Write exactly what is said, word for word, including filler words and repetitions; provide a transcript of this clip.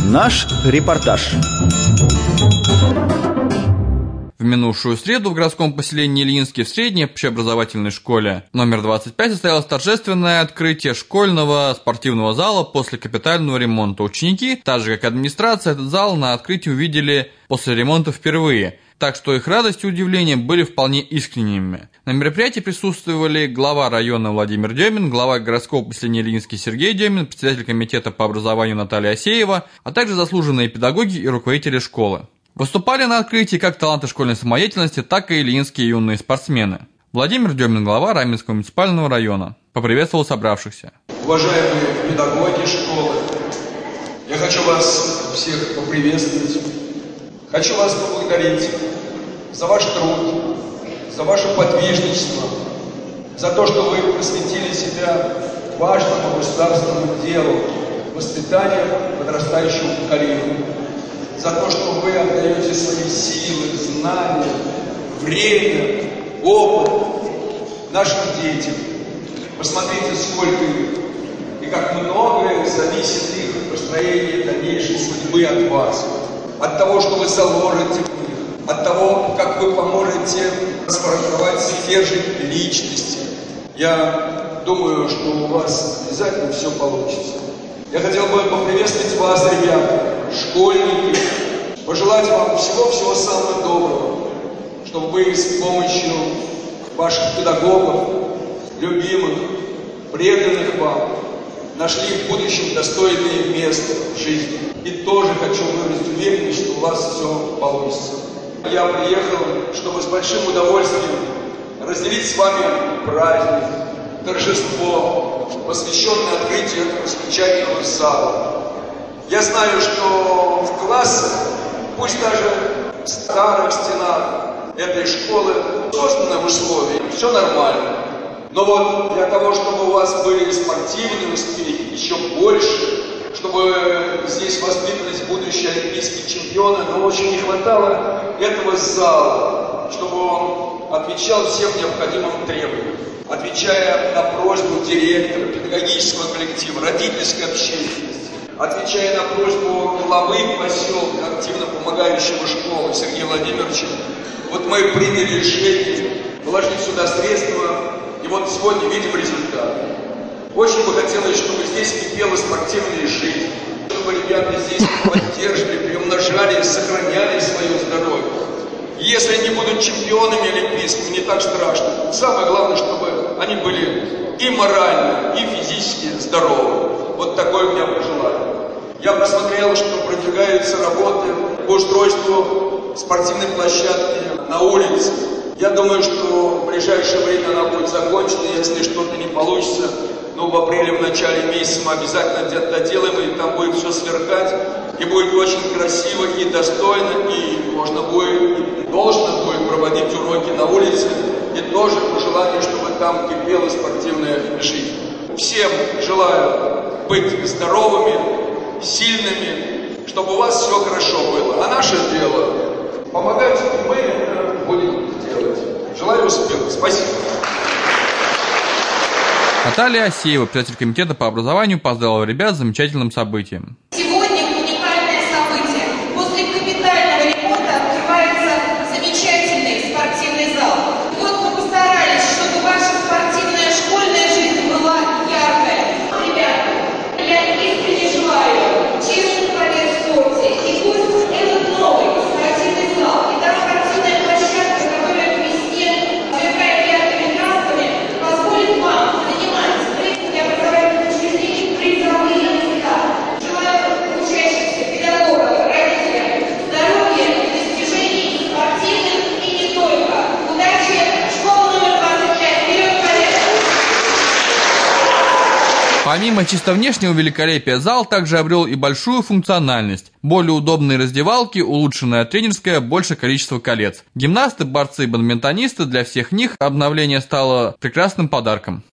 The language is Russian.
Наш репортаж. В минувшую среду в городском поселении Ильинский в средней общеобразовательной школе номер двадцать пять состоялось торжественное открытие школьного спортивного зала после капитального ремонта. Ученики, так же как администрация, этот зал на открытии увидели после ремонта впервые, так что их радость и удивление были вполне искренними. На мероприятии присутствовали глава района Владимир Демин, глава городского поселения Ильинский Сергей Демин, председатель комитета по образованию Наталья Асеева, а также заслуженные педагоги и руководители школы. Выступали на открытии как таланты школьной самодеятельности, так и ильинские юные спортсмены. Владимир Демин, глава Раменского муниципального района, поприветствовал собравшихся. Уважаемые педагоги школы, я хочу вас всех поприветствовать. Хочу вас поблагодарить за ваш труд, за ваше подвижничество, за то, что вы посвятили себя важному государственному делу воспитания подрастающего поколения, за то, что вы отдаете свои силы, знания, время, опыт нашим детям. Посмотрите, сколько их, и как многое зависит их построение дальнейшей судьбы от вас, от того, что вы заложите в них, от того, как вы поможете сформировать стержень личности. Я думаю, что у вас обязательно все получится. Я хотел бы поприветствовать вас, ребята, школьники, пожелать вам всего-всего самого доброго, чтобы вы с помощью ваших педагогов, любимых, преданных вам, нашли в будущем достойное место в жизни. И тоже хочу выразить уверенность, что у вас все получится. Я приехал, чтобы с большим удовольствием разделить с вами праздник, торжество, посвященное открытию этого замечательного зала. Я знаю, что в классах, пусть даже в старых стенах этой школы, созданы условия, все нормально. Но вот для того, чтобы у вас были спортивные успехи еще больше, чтобы здесь воспитывались будущие олимпийские чемпионы, но очень не хватало этого зала, чтобы он отвечал всем необходимым требованиям, отвечая на просьбу директора, педагогического коллектива, родительской общественности, отвечая на просьбу главы поселка, активно помогающего школы Сергея Владимировича. Вот мы приняли решение вложить сюда средства, и вот сегодня видим результат. Очень бы хотелось, чтобы здесь кипела спортивная жизнь, чтобы ребята здесь поддерживали, приумножали, сохраняли свое здоровье. Если они будут чемпионами олимпийскими, не так страшно. Самое главное, чтобы они были и морально, и физически здоровы. Вот такое у меня пожелание. Я посмотрел, что продвигаются работы по устройству спортивной площадки на улице. Я думаю, что в ближайшее время она будет закончена, если что-то не получится. Но в апреле, в начале месяца мы обязательно где-то доделаем, и там будет все сверкать, и будет очень красиво и достойно, и можно будет, и должно будет проводить уроки на улице, и тоже пожелание, чтобы там кипела спортивная жизнь. Всем желаю быть здоровыми, сильными, чтобы у вас все хорошо было. А наше дело помогать, и мы это будем делать. Желаю успеха. Спасибо. Наталья Асеева, председатель комитета по образованию, поздравила ребят с замечательным событием. Сегодня уникальное событие. После капитального ремонта открывается замечательный спортивный зал. Вот мы постарались, чтобы ваша спортивная школьная жизнь была яркая. Ребята, я искренне желаю честных побед в спорте. И пусть этот новый спортивный зал и та спортивная площадка, которая к весне сверкает яркими красками, позволит вам занимать в образовательных учреждениях призовые места. Желаю учащимся, педагогам, родителям здоровья и достижений спортивных и не только. Удачи! Школа номер двадцать пять. Вперед, коллега! Помимо чисто внешнего великолепия, зал также обрел и большую функциональность. Более удобные раздевалки, улучшенная тренерская, большее количество колец. Гимнасты, борцы и бадминтонисты, для всех них обновление стало прекрасным подарком.